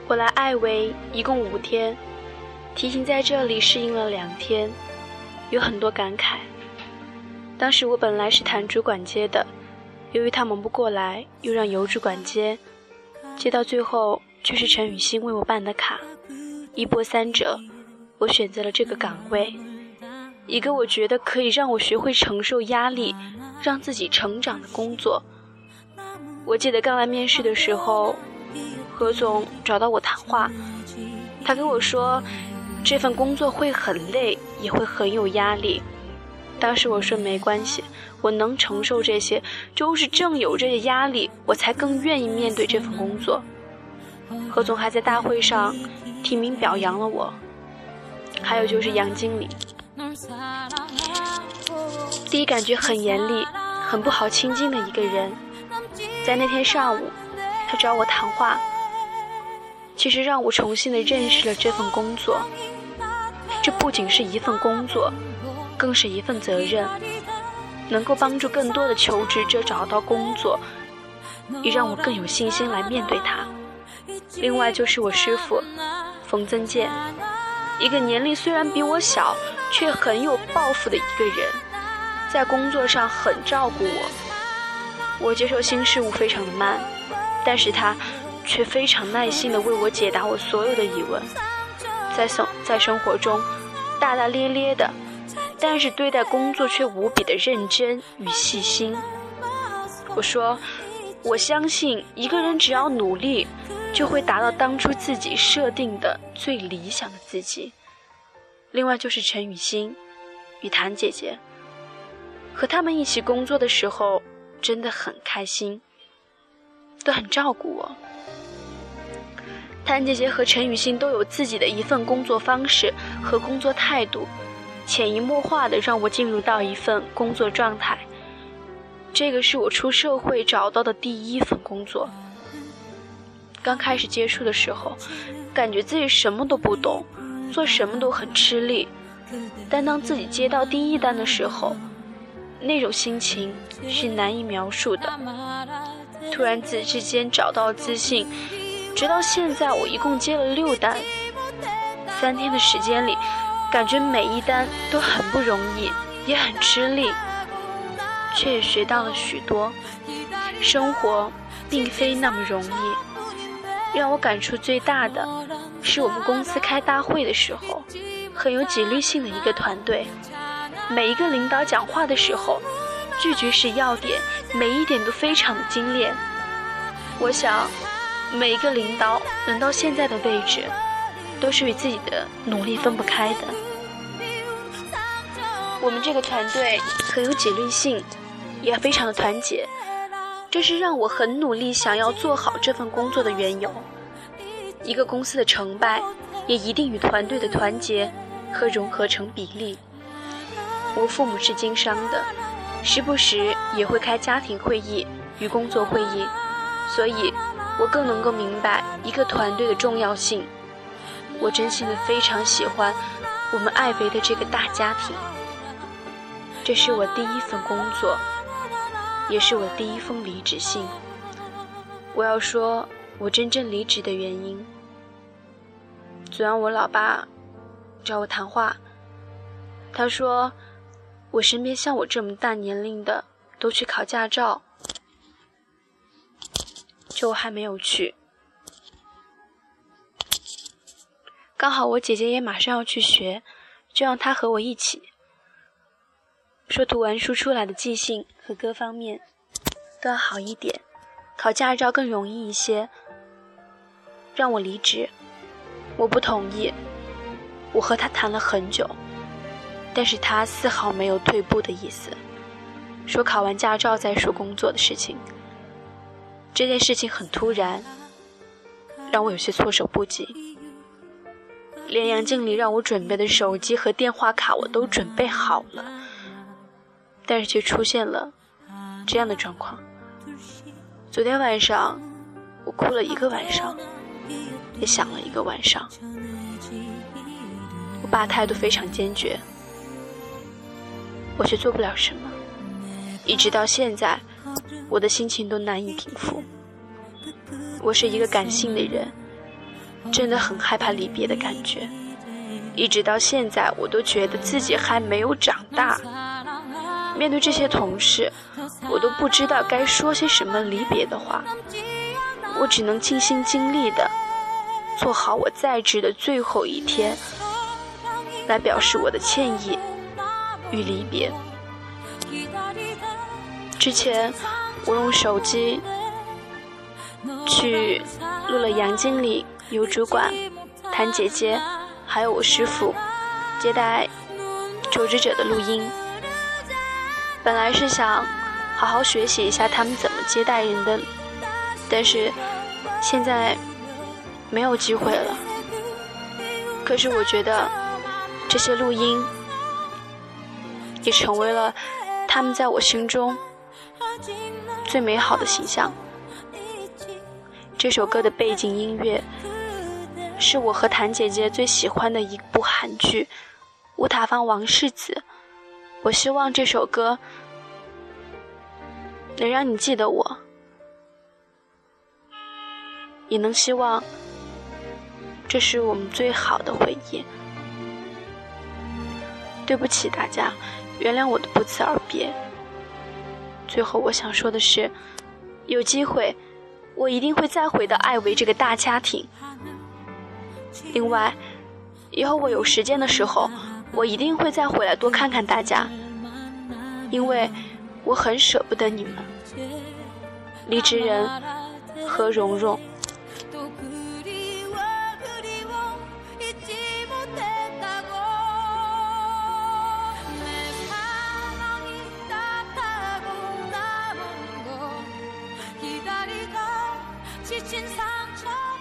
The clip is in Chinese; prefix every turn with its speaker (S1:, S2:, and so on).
S1: 我来艾维一共5天，提前在这里适应了2天，有很多感慨。当时我本来是谭主管接的，由于他忙不过来，又让尤主管接到最后却是陈雨欣为我办的卡，一波三折，我选择了这个岗位，一个我觉得可以让我学会承受压力，让自己成长的工作。我记得刚来面试的时候，何总找到我谈话，他跟我说这份工作会很累，也会很有压力。当时我说没关系，我能承受这些，就是正有这些压力，我才更愿意面对这份工作。何总还在大会上提名表扬了我。还有就是杨经理，第一感觉很严厉，很不好亲近的一个人。在那天上午，他找我谈话，其实让我重新的认识了这份工作。这不仅是一份工作，更是一份责任，能够帮助更多的求职者找到工作，也让我更有信心来面对它。另外就是我师父冯增健，一个年龄虽然比我小，却很有抱负的一个人，在工作上很照顾我。我接受新事物非常的慢，但是他却非常耐心地为我解答我所有的疑问。在生活中大大咧咧的，但是对待工作却无比的认真与细心。我说，我相信一个人只要努力，就会达到当初自己设定的最理想的自己。另外就是陈雨欣与谭姐姐，和他们一起工作的时候真的很开心，都很照顾我。谭姐姐和陈雨欣都有自己的一份工作方式和工作态度，潜移默化地让我进入到一份工作状态。这个是我出社会找到的第一份工作。刚开始接触的时候，感觉自己什么都不懂，做什么都很吃力，但当自己接到第一单的时候，那种心情是难以描述的。突然之间找到自信，直到现在我一共接了6单，3天的时间里，感觉每一单都很不容易，也很吃力，却也学到了许多。生活并非那么容易，让我感触最大的是我们公司开大会的时候，很有纪律性的一个团队。每一个领导讲话的时候，句句是要点，每一点都非常的精炼。我想每一个领导能到现在的位置，都是与自己的努力分不开的。我们这个团队很有纪律性，也非常的团结，这是让我很努力想要做好这份工作的缘由。一个公司的成败也一定与团队的团结和融合成比例。我父母是经商的，时不时也会开家庭会议与工作会议，所以我更能够明白一个团队的重要性。我真心的非常喜欢我们艾维的这个大家庭。这是我第一份工作，也是我第一封离职信。我要说我真正离职的原因。昨晚我老爸找我谈话，他说我身边像我这么大年龄的都去考驾照，就我还没有去。刚好我姐姐也马上要去学，就让她和我一起。说读完书出来的记性和各方面都要好一点，考驾照更容易一些，让我离职。我不同意，我和他谈了很久，但是他丝毫没有退步的意思，说考完驾照再说工作的事情。这件事情很突然，让我有些措手不及。连杨经理让我准备的手机和电话卡我都准备好了，但是却出现了这样的状况。昨天晚上我哭了1个晚上，也想了1个晚上。我爸态度非常坚决，我却做不了什么，一直到现在我的心情都难以平复。我是一个感性的人， 真的很害怕离别的感觉，一直到现在我都觉得自己还没有长大。面对这些同事，我都不知道该说些什么离别的话，我只能尽心尽力的做好我在职的最后一天，来表示我的歉意与离别。之前我用手机去录了杨经理、尤主管、谭姐姐还有我师傅接待求职者的录音，本来是想好好学习一下他们怎么接待人的，但是现在没有机会了。可是我觉得这些录音也成为了他们在我心中最美好的形象。这首歌的背景音乐是我和谭姐姐最喜欢的一部韩剧《乌塔邦王世子》，我希望这首歌能让你记得我，也能希望这是我们最好的回忆。对不起大家，原谅我的不辞而别。最后我想说的是，有机会我一定会再回到艾维这个大家庭。另外，以后我有时间的时候，我一定会再回来多看看大家，因为我很舍不得你们。李智仁和蓉蓉。
S2: 지친 상처